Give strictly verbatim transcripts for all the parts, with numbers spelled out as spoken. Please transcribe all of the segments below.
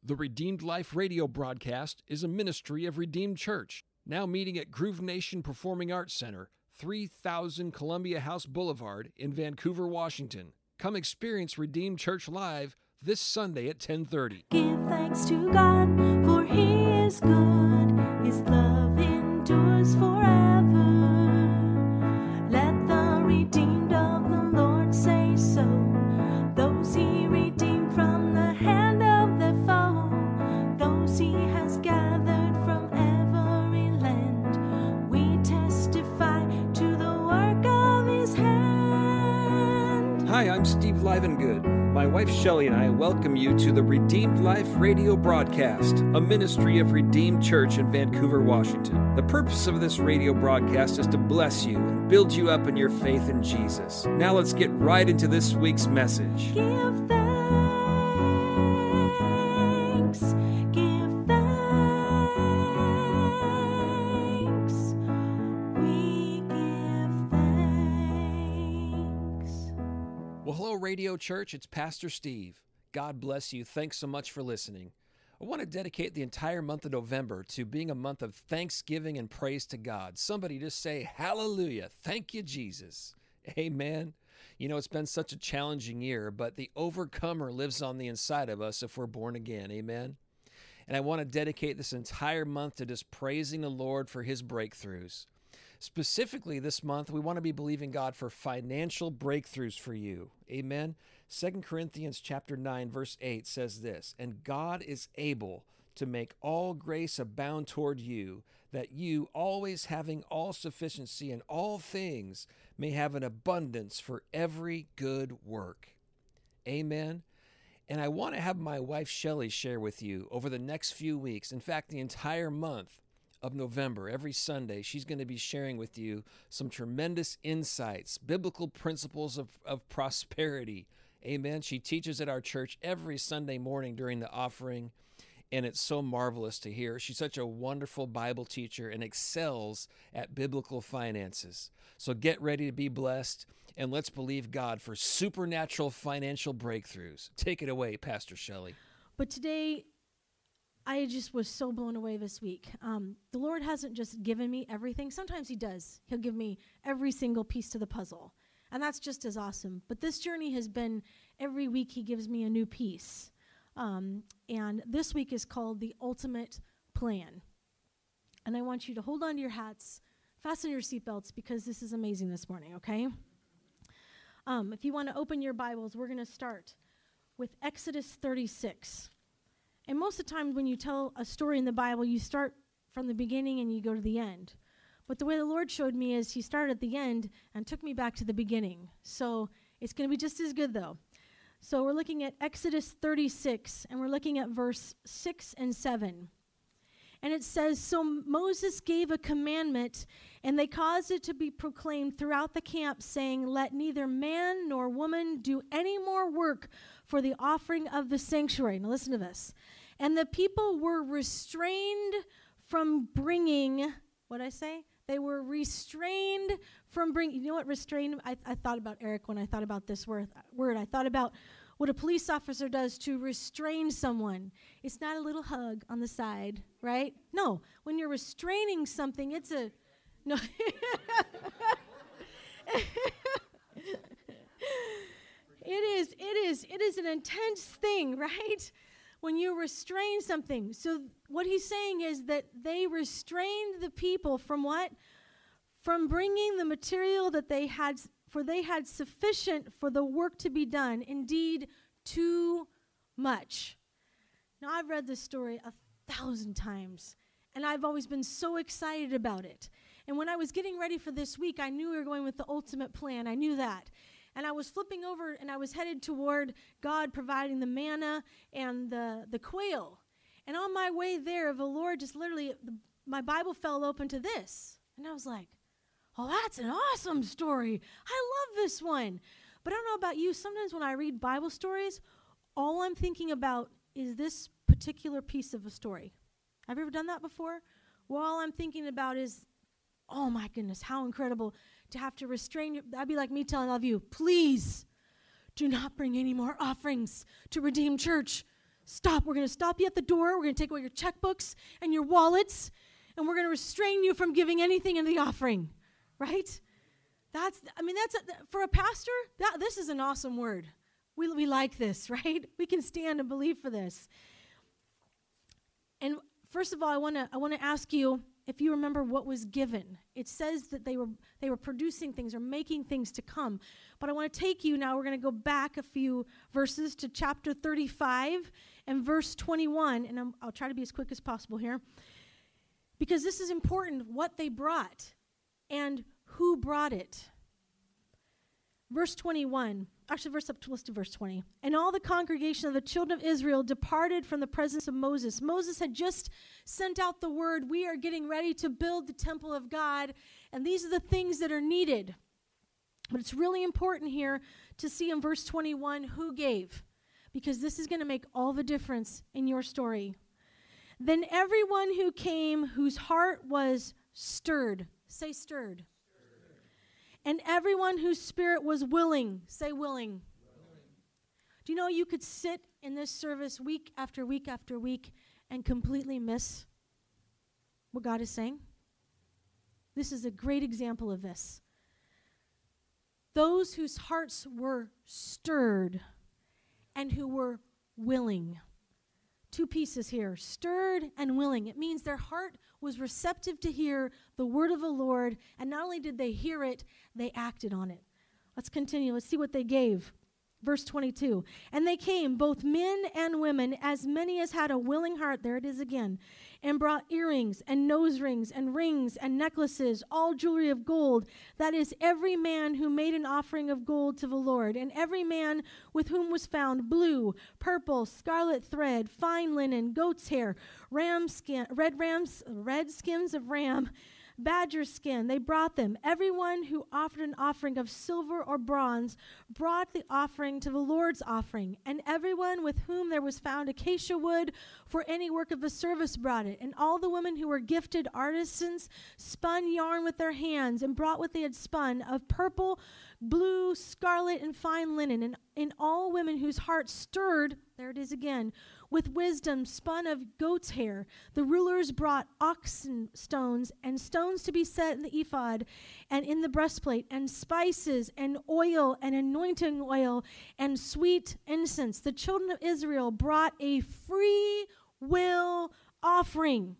The Redeemed Life radio broadcast is a ministry of Redeemed Church, now meeting at Groove Nation Performing Arts Center, three thousand Columbia House Boulevard in Vancouver, Washington. Come experience Redeemed Church live this Sunday at ten thirty. Give thanks to God, for He is good. His love endures forever. Let the redeemed of the Lord say so. Those He redeemed from the hand of the foe. Those He has gathered from every land. We testify to the work of His hand. Hi, I'm Steve Livengood. My wife Shelley and I welcome you to the Redeemed Life radio broadcast, a ministry of Redeemed Church in Vancouver, Washington. The purpose of this radio broadcast is to bless you and build you up in your faith in Jesus. Now let's get right into this week's message. Give thanks, give thanks, we give thanks. Well, hello, Radio Church. It's Pastor Steve. God bless you. Thanks so much for listening. I want to dedicate the entire month of November to being a month of thanksgiving and praise to God. Somebody just say, hallelujah. Thank you, Jesus. Amen. You know, it's been such a challenging year, but the overcomer lives on the inside of us if we're born again. Amen. And I want to dedicate this entire month to just praising the Lord for His breakthroughs. Specifically this month, we want to be believing God for financial breakthroughs for you. Amen. Second Corinthians chapter nine, verse eight says this, "And God is able to make all grace abound toward you, that you, always having all sufficiency in all things, may have an abundance for every good work." Amen. And I want to have my wife Shelley share with you over the next few weeks, in fact, the entire month of November, every Sunday, she's going to be sharing with you some tremendous insights, biblical principles of, of prosperity. Amen. She teaches at our church every Sunday morning during the offering, and it's so marvelous to hear. She's such a wonderful Bible teacher and excels at biblical finances. So get ready to be blessed, and let's believe God for supernatural financial breakthroughs. Take it away, Pastor Shelley. But today, I just was so blown away this week. Um, the Lord hasn't just given me everything. Sometimes He does. He'll give me every single piece to the puzzle. And that's just as awesome. But this journey has been every week He gives me a new piece. Um, and this week is called The Ultimate Plan. And I want you to hold on to your hats, fasten your seatbelts, because this is amazing this morning, okay? Um, if you want to open your Bibles, we're going to start with Exodus thirty-six. And most of the time when you tell a story in the Bible, you start from the beginning and you go to the end. But the way the Lord showed me is He started at the end and took me back to the beginning. So it's going to be just as good, though. So we're looking at Exodus thirty-six, and we're looking at verse six and seven. And it says, "So Moses gave a commandment, and they caused it to be proclaimed throughout the camp, saying, 'Let neither man nor woman do any more work for the offering of the sanctuary.'" Now listen to this. "And the people were restrained from bringing," what did I say? They were restrained from bringing, you know what restrained, I, I thought about Eric when I thought about this word, word. I thought about what a police officer does to restrain someone. It's not a little hug on the side, right? No, when you're restraining something, it's a, no. It is, it is, it is an intense thing, right? When you restrain something. So what he's saying is that they restrained the people from what? From bringing the material that they had, for they had sufficient for the work to be done. Indeed, too much. Now, I've read this story a thousand times, and I've always been so excited about it. And when I was getting ready for this week, I knew we were going with the ultimate plan. I knew that. And I was flipping over, and I was headed toward God providing the manna and the, the quail. And on my way there, the Lord just literally, the, my Bible fell open to this. And I was like, oh, that's an awesome story. I love this one. But I don't know about you. Sometimes when I read Bible stories, all I'm thinking about is this particular piece of a story. Have you ever done that before? Well, all I'm thinking about is, oh, my goodness, how incredible to have to restrain. Your, that'd be like me telling all of you, please do not bring any more offerings to Redeemed Church. stop. We're going to stop you at the door. We're going to take away your checkbooks and your wallets, and we're going to restrain you from giving anything in the offering, right? That's, I mean, that's, a, for a pastor, that this is an awesome word. We, we like this, right? We can stand and believe for this. And first of all, I want to I want to ask you if you remember what was given. It says that they were they were producing things or making things to come. But I want to take you now, we're going to go back a few verses to chapter thirty-five and verse twenty-one, and I'm, I'll try to be as quick as possible here, because this is important, what they brought and who brought it. Verse twenty-one, actually verse up to, let's do verse twenty. And all the congregation of the children of Israel departed from the presence of Moses. Moses had just sent out the word, we are getting ready to build the temple of God, and these are the things that are needed. But it's really important here to see in verse twenty-one who gave, because this is going to make all the difference in your story. Then everyone who came whose heart was stirred, say stirred. And everyone whose spirit was willing, say willing. willing. Do you know you could sit in this service week after week after week and completely miss what God is saying? This is a great example of this. Those whose hearts were stirred and who were willing. Two pieces here, stirred and willing. It means their heart was receptive to hear the word of the Lord, and not only did they hear it, they acted on it. Let's continue. Let's see what they gave. Verse twenty-two, and they came, both men and women, as many as had a willing heart, there it is again, and brought earrings and nose rings and rings and necklaces, all jewelry of gold. That is every man who made an offering of gold to the Lord, and every man with whom was found blue, purple, scarlet thread, fine linen, goat's hair, ram skin, red rams, red skins of ram, badger skin. They brought them. Everyone who offered an offering of silver or bronze brought the offering to the Lord's offering. And everyone with whom there was found acacia wood for any work of the service brought it. And all the women who were gifted artisans spun yarn with their hands and brought what they had spun of purple, blue, scarlet, and fine linen. And in all women whose hearts stirred, there it is again, with wisdom spun of goat's hair. The rulers brought oxen stones and stones to be set in the ephod and in the breastplate, and spices and oil and anointing oil and sweet incense. The children of Israel brought a free will offering.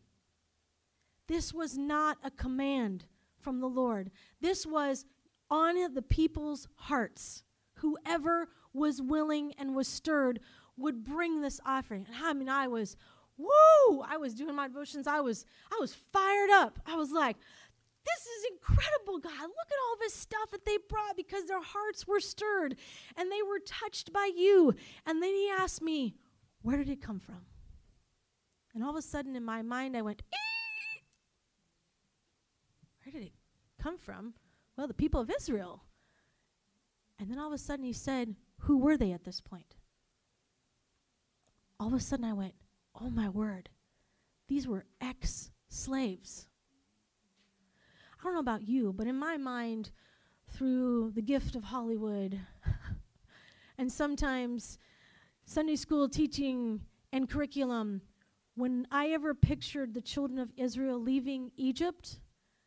This was not a command from the Lord. This was on the people's hearts. Whoever was willing and was stirred would bring this offering. And I mean, I was, woo! I was doing my devotions. I was, I was fired up. I was like, this is incredible, God. Look at all this stuff that they brought because their hearts were stirred and they were touched by you. And then he asked me, where did it come from? And all of a sudden in my mind, I went, ee! Where did it come from? Well, the people of Israel. And then all of a sudden he said, who were they at this point? All of a sudden I went, oh my word, these were ex-slaves. I don't know about you, but in my mind, through the gift of Hollywood and sometimes Sunday school teaching and curriculum, when I ever pictured the children of Israel leaving Egypt,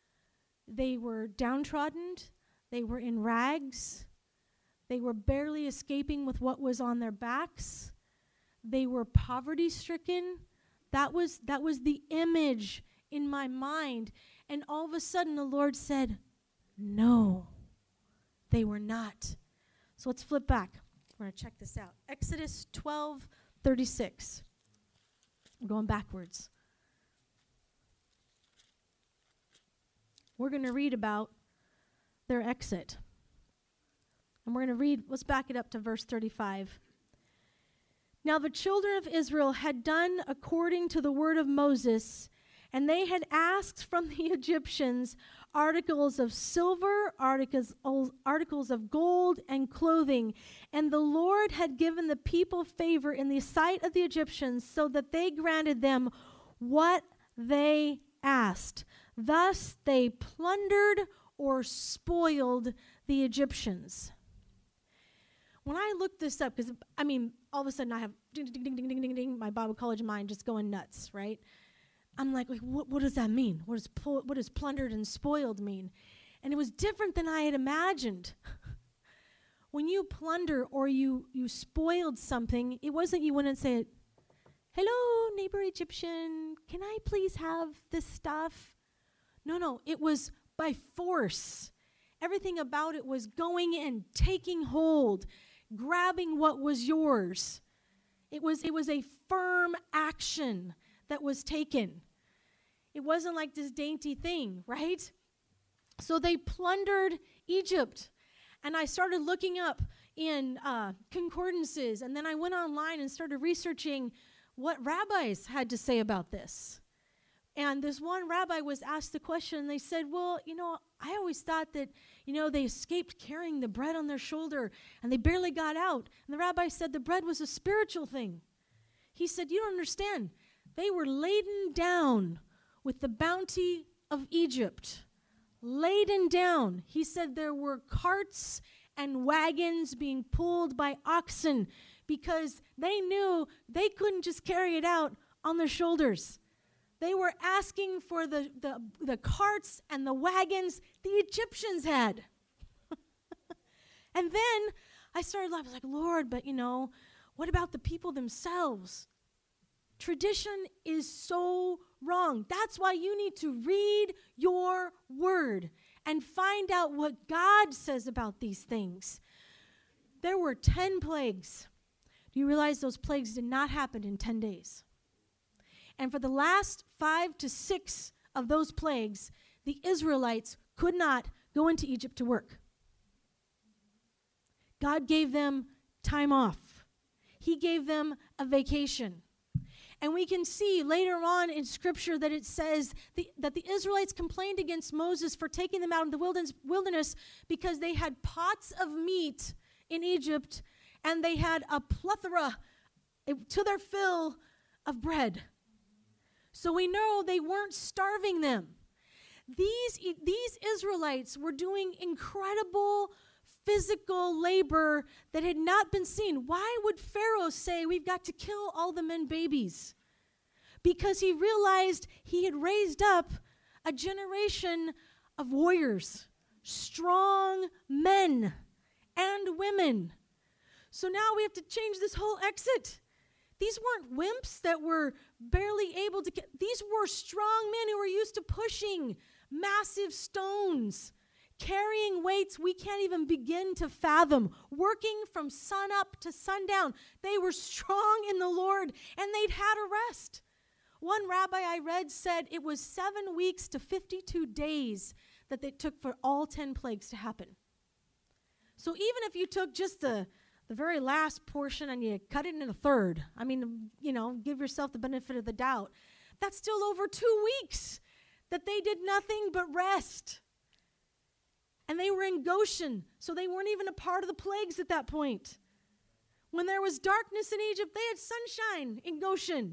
they were downtrodden, they were in rags, they were barely escaping with what was on their backs. They were poverty-stricken. That was that was the image in my mind. And all of a sudden the Lord said, no, they were not. So let's flip back. We're going to check this out. Exodus twelve thirty-six. We're going backwards. We're going to read about their exit. And we're going to read, let's back it up to verse thirty-five. Now the children of Israel had done according to the word of Moses, and they had asked from the Egyptians articles of silver, articles, articles of gold, and clothing. And the Lord had given the people favor in the sight of the Egyptians, so that they granted them what they asked. Thus they plundered or spoiled the Egyptians. When I looked this up, because, I mean, all of a sudden I have ding, ding, ding, ding, ding, ding, ding, my Bible college mind just going nuts, right? I'm like, like what, what does that mean? What does, pl- what does plundered and spoiled mean? And it was different than I had imagined. When you plunder or you, you spoiled something, it wasn't you went and said, hello, neighbor Egyptian, can I please have this stuff? No, no, it was by force. Everything about it was going in, taking hold, grabbing what was yours. It was, it was a firm action that was taken. It wasn't like this dainty thing, right? So they plundered Egypt. And I started looking up in uh, concordances, and then I went online and started researching what rabbis had to say about this. And this one rabbi was asked the question, and they said, well, you know, I always thought that, you know, they escaped carrying the bread on their shoulder, and they barely got out. And the rabbi said the bread was a spiritual thing. He said, you don't understand. They were laden down with the bounty of Egypt. Laden down. He said there were carts and wagons being pulled by oxen because they knew they couldn't just carry it out on their shoulders. They were asking for the, the, the carts and the wagons the Egyptians had. And then I started laughing. I was like, Lord, but you know, what about the people themselves? Tradition is so wrong. That's why you need to read your word and find out what God says about these things. There were ten plagues. Do you realize those plagues did not happen in ten days? And for the last five to six of those plagues, the Israelites could not go into Egypt to work. God gave them time off. He gave them a vacation. And we can see later on in Scripture that it says the, that the Israelites complained against Moses for taking them out in the wilderness, wilderness because they had pots of meat in Egypt and they had a plethora uh, to their fill of bread. So we know they weren't starving them. These, these Israelites were doing incredible physical labor that had not been seen. Why would Pharaoh say we've got to kill all the men babies? Because he realized he had raised up a generation of warriors, strong men and women. So now we have to change this whole exit. These weren't wimps that were barely able to get, these were strong men who were used to pushing massive stones, carrying weights we can't even begin to fathom, working from sun up to sundown. They were strong in the Lord, and they'd had a rest. One rabbi I read said it was seven weeks to fifty-two days that it took for all ten plagues to happen. So even if you took just the, the very last portion and you cut it in a third, I mean, you know, give yourself the benefit of the doubt, that's still over two weeks that they did nothing but rest. And they were in Goshen, so they weren't even a part of the plagues at that point. When there was darkness in Egypt, they had sunshine in Goshen.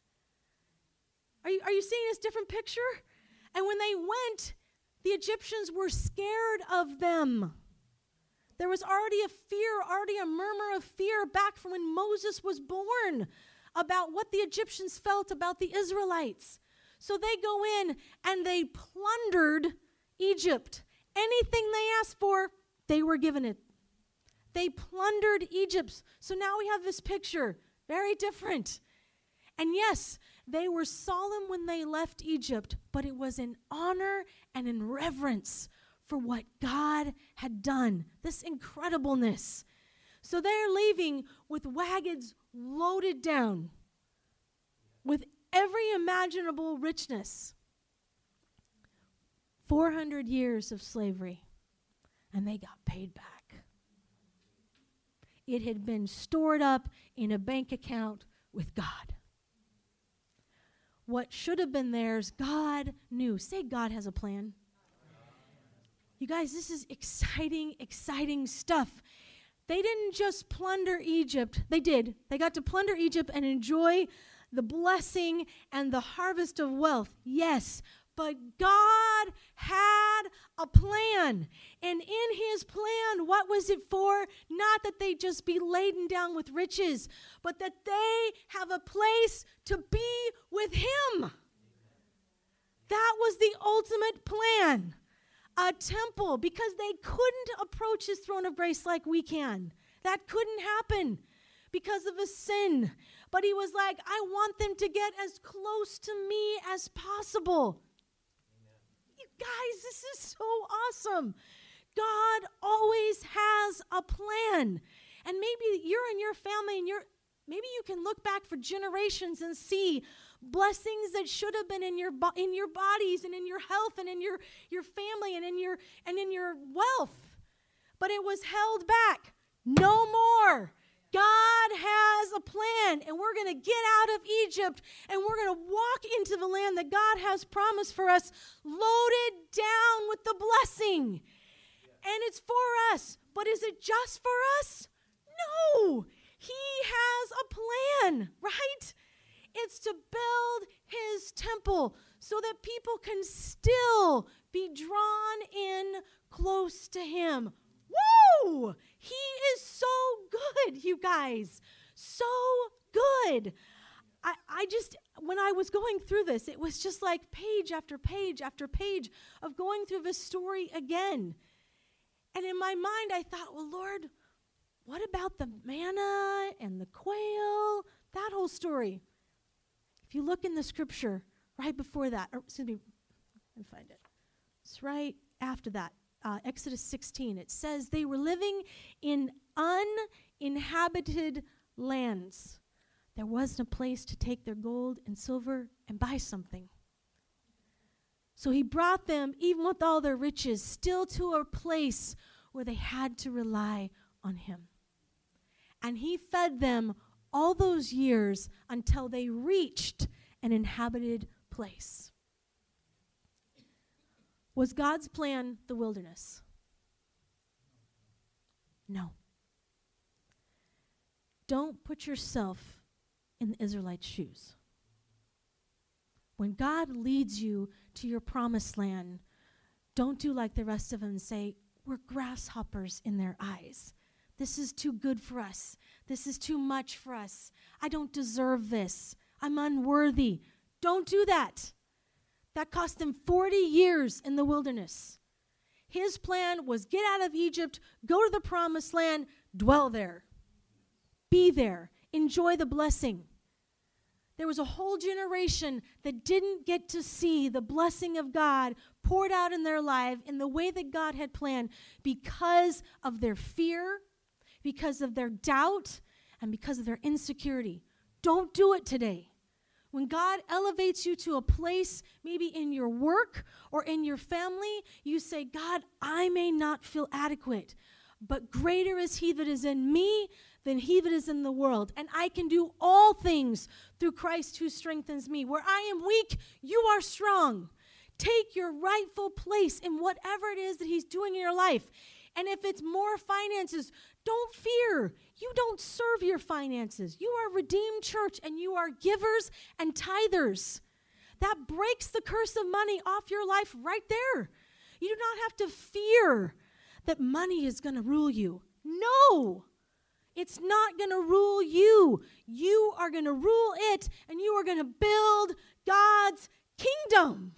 Are you, are you seeing this different picture? And when they went, the Egyptians were scared of them. There was already a fear, already a murmur of fear back from when Moses was born about what the Egyptians felt about the Israelites. So they go in and they plundered Egypt. Anything they asked for, they were given it. They plundered Egypt. So now we have this picture, very different. And yes, they were solemn when they left Egypt, but it was in honor and in reverence for what God had done, this incredibleness. So they're leaving with wagons loaded down with every imaginable richness. four hundred years of slavery, and they got paid back. It had been stored up in a bank account with God. What should have been theirs, God knew. Say, God has a plan. You guys, this is exciting, exciting stuff. They didn't just plunder Egypt. They did. They got to plunder Egypt and enjoy the blessing and the harvest of wealth. Yes, But God had a plan. And in his plan, what was it for? Not that they just be laden down with riches, but that they have a place to be with him. That was the ultimate plan. A temple, because they couldn't approach his throne of grace like we can. That couldn't happen because of a sin. But he was like, I want them to get as close to me as possible. Amen. You guys, this is so awesome. God always has a plan. And maybe you're in your family and you're maybe you can look back for generations and see blessings that should have been in your bo- in your bodies and in your health and in your, your family and in your and in your wealth. But it was held back. No more. God has a plan, and we're going to get out of Egypt, and we're going to walk into the land that God has promised for us, loaded down with the blessing. Yeah. And it's for us. But is it just for us? No. He has a plan, right? It's to build his temple so that people can still be drawn in close to him. Woo! He is so good, you guys. So good. I, I just, when I was going through this, it was just like page after page after page of going through this story again. And in my mind, I thought, well, Lord, what about the manna and the quail? That whole story. If you look in the scripture right before that, or excuse me, let me find it. It's right after that. Uh, Exodus sixteen, it says they were living in uninhabited lands. There wasn't a place to take their gold and silver and buy something. So he brought them, even with all their riches, still to a place where they had to rely on him. And he fed them all those years until they reached an inhabited place. Was God's plan the wilderness? No. Don't put yourself in the Israelites' shoes. When God leads you to your promised land, don't do like the rest of them and say, we're grasshoppers in their eyes. This is too good for us. This is too much for us. I don't deserve this. I'm unworthy. Don't do that. That cost them forty years in the wilderness. His plan was get out of Egypt, go to the promised land, dwell there. Be there. Enjoy the blessing. There was a whole generation that didn't get to see the blessing of God poured out in their life in the way that God had planned because of their fear, because of their doubt, and because of their insecurity. Don't do it today. When God elevates you to a place, maybe in your work or in your family, you say, God, I may not feel adequate, but greater is he that is in me than he that is in the world. And I can do all things through Christ who strengthens me. Where I am weak, you are strong. Take your rightful place in whatever it is that he's doing in your life. And if it's more finances, don't fear. You don't serve your finances. You are Redeemed Church, and you are givers and tithers. That breaks the curse of money off your life right there. You do not have to fear that money is going to rule you. No, it's not going to rule you. You are going to rule it, and you are going to build God's kingdom.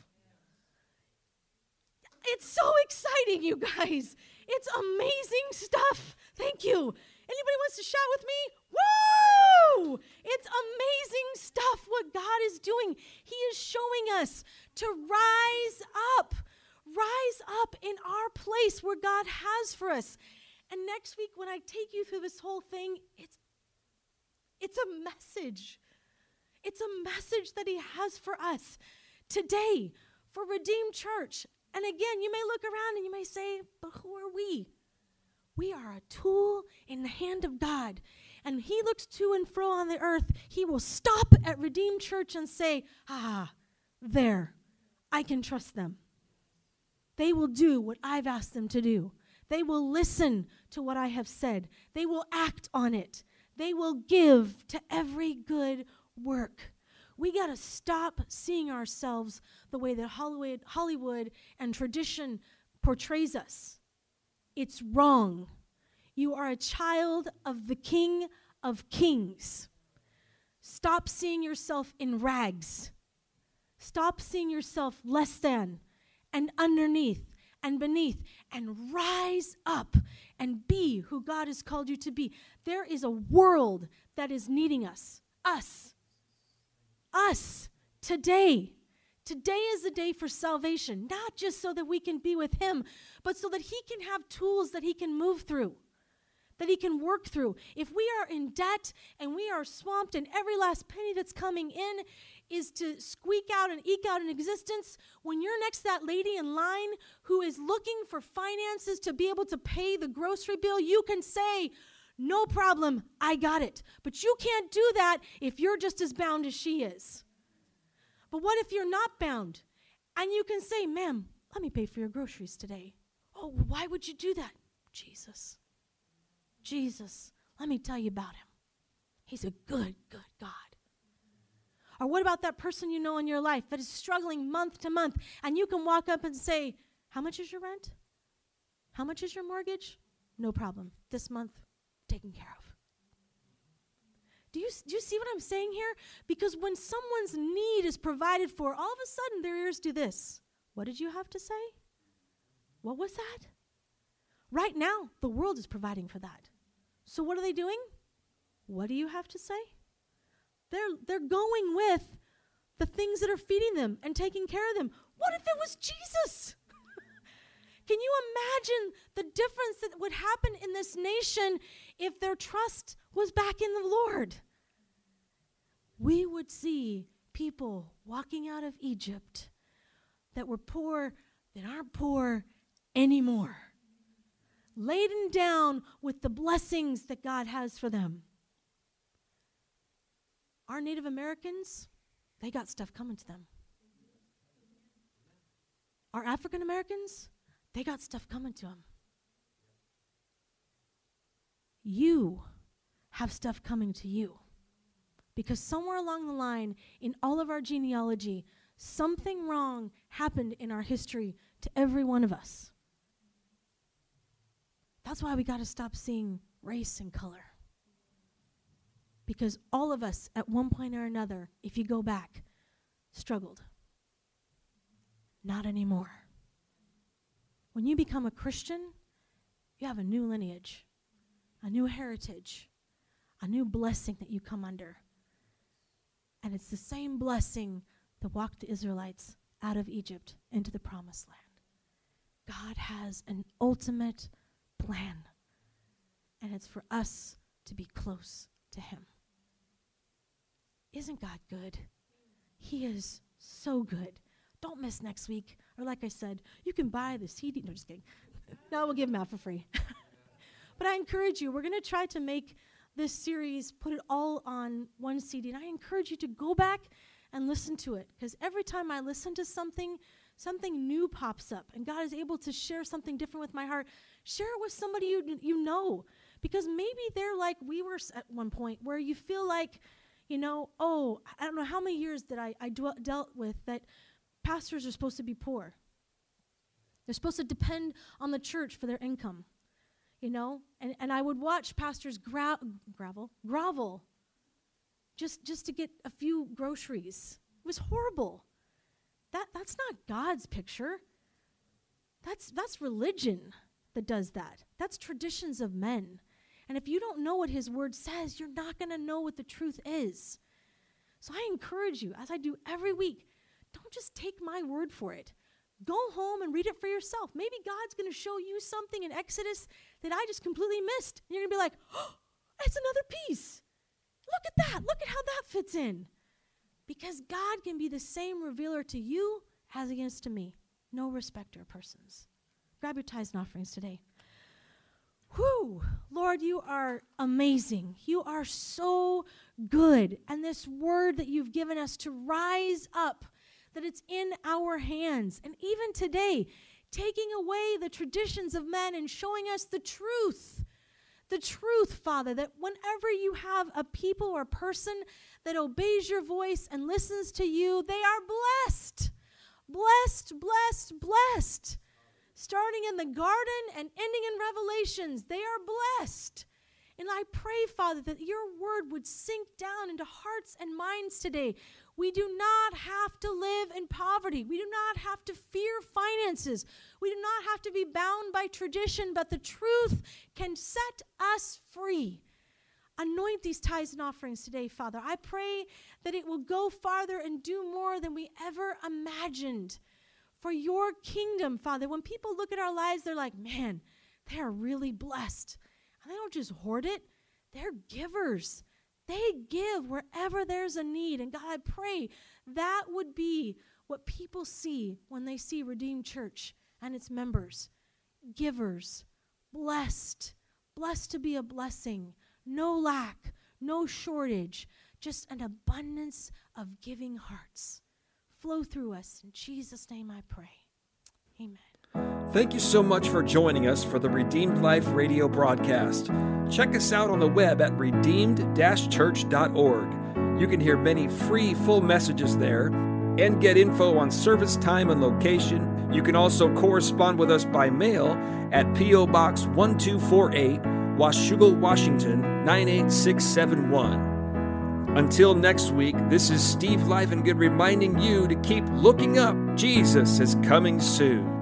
It's so exciting, you guys. It's amazing stuff. Thank you. Anybody wants to shout with me? Woo! It's amazing stuff what God is doing. He is showing us to rise up. Rise up in our place where God has for us. And next week when I take you through this whole thing, it's it's a message. It's a message that he has for us today for Redeemed Church. And again, you may look around and you may say, but who are we? We are a tool in the hand of God. And he looks to and fro on the earth. He will stop at Redeemed Church and say, ah, there, I can trust them. They will do what I've asked them to do. They will listen to what I have said. They will act on it. They will give to every good work. We got to stop seeing ourselves the way that Hollywood, Hollywood and tradition portrays us. It's wrong. You are a child of the King of Kings. Stop seeing yourself in rags. Stop seeing yourself less than and underneath and beneath, and rise up and be who God has called you to be. There is a world that is needing us. Us. Us. Today. Today is the day for salvation, not just so that we can be with him, but so that he can have tools that he can move through, that he can work through. If we are in debt and we are swamped and every last penny that's coming in is to squeak out and eke out an existence, when you're next to that lady in line who is looking for finances to be able to pay the grocery bill, you can say, no problem, I got it. But you can't do that if you're just as bound as she is. But what if you're not bound? And you can say, ma'am, let me pay for your groceries today. Oh, why would you do that? Jesus. Jesus, let me tell you about him. He's a good, good God. Or what about that person you know in your life that is struggling month to month, and you can walk up and say, how much is your rent? How much is your mortgage? No problem. This month, taken care of. Do you, do you see what I'm saying here? Because when someone's need is provided for, all of a sudden their ears do this. What did you have to say? What was that? Right now, the world is providing for that. So what are they doing? What do you have to say? They're, they're going with the things that are feeding them and taking care of them. What if it was Jesus? Can you imagine the difference that would happen in this nation if their trust was back in the Lord? We would see people walking out of Egypt that were poor, that aren't poor anymore, laden down with the blessings that God has for them. Our Native Americans, they got stuff coming to them. Our African Americans, they got stuff coming to them. You have stuff coming to you. Because somewhere along the line, in all of our genealogy, something wrong happened in our history to every one of us. That's why we got to stop seeing race and color. Because all of us, at one point or another, if you go back, struggled. Not anymore. When you become a Christian, you have a new lineage, a new heritage, a new blessing that you come under. And it's the same blessing that walked the Israelites out of Egypt into the promised land. God has an ultimate plan, and it's for us to be close to him. Isn't God good? He is so good. Don't miss next week. Or like I said, you can buy the C D. No, just kidding. No, we'll give them out for free. But I encourage you, we're going to try to make this series, put it all on one C D. And I encourage you to go back and listen to it. Because every time I listen to something, something new pops up. And God is able to share something different with my heart. Share it with somebody you, you know. Because maybe they're like we were at one point, where you feel like, you know, oh, I don't know how many years that I, I dwell, dealt with that pastors are supposed to be poor. They're supposed to depend on the church for their income, you know? And, and I would watch pastors gra- gravel, grovel just, just to get a few groceries. It was horrible. That, that's not God's picture. That's, that's religion that does that. That's traditions of men. And if you don't know what his word says, you're not going to know what the truth is. So I encourage you, as I do every week, don't just take my word for it. Go home and read it for yourself. Maybe God's going to show you something in Exodus that I just completely missed. And you're going to be like, oh, it's another piece. Look at that. Look at how that fits in. Because God can be the same revealer to you as he is to me. No respecter of persons. Grab your tithes and offerings today. Whew, Lord, you are amazing. You are so good. And this word that you've given us to rise up, that it's in our hands. And even today, taking away the traditions of men and showing us the truth, the truth, Father, that whenever you have a people or person that obeys your voice and listens to you, they are blessed. Blessed, blessed, blessed. Starting in the garden and ending in Revelations, they are blessed. And I pray, Father, that your word would sink down into hearts and minds today. We do not have to live in poverty. We do not have to fear finances. We do not have to be bound by tradition, but the truth can set us free. Anoint these tithes and offerings today, Father. I pray that it will go farther and do more than we ever imagined for your kingdom, Father. When people look at our lives, they're like, man, they are really blessed. And they don't just hoard it. They're givers. They give wherever there's a need. And God, I pray that would be what people see when they see Redeemed Church and its members. Givers, blessed, blessed to be a blessing. No lack, no shortage, just an abundance of giving hearts. Flow through us. In Jesus' name I pray. Amen. Thank you so much for joining us for the Redeemed Life radio broadcast. Check us out on the web at redeemed dash church dot org. You can hear many free full messages there and get info on service time and location. You can also correspond with us by mail at P O Box one two four eight, Washougal, Washington nine eight six seven one. Until next week, this is Steve Livengood reminding you to keep looking up. Jesus is coming soon.